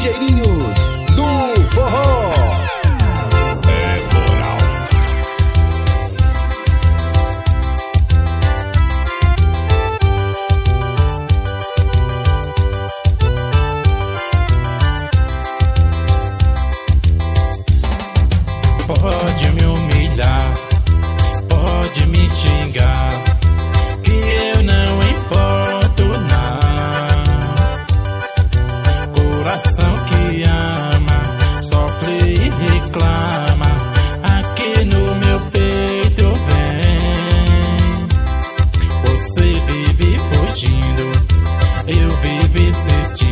Ligeirinhos do Forró. É moral. Pode me humilhar, pode me xingar, que eu não importo não. Coração que ama, sofre e reclama, aqui no meu peito vem. Você vive fugindo, eu vivo insistindo.